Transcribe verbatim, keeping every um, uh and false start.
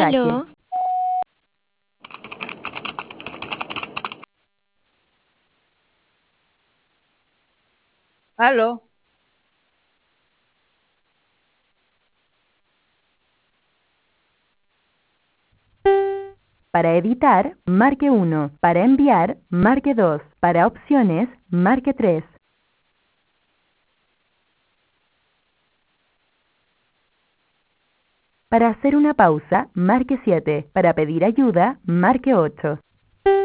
mensaje. Aló, Aló, Para editar, marque uno. Para enviar, marque dos. Para opciones, marque tres. Para hacer una pausa, marque siete. Para pedir ayuda, marque ocho.